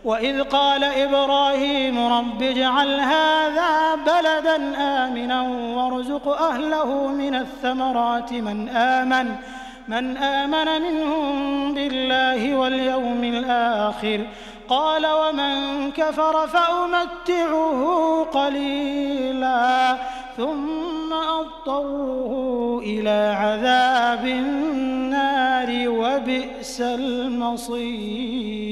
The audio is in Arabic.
وإذ قال إبراهيم رب اجعل هذا بلدا آمنا وارزق أهله من الثمرات من آمن منهم بالله واليوم الآخر قال ومن كفر فأمتعه قليلا ثم أضطره إلى عذاب النار وبئس المصير.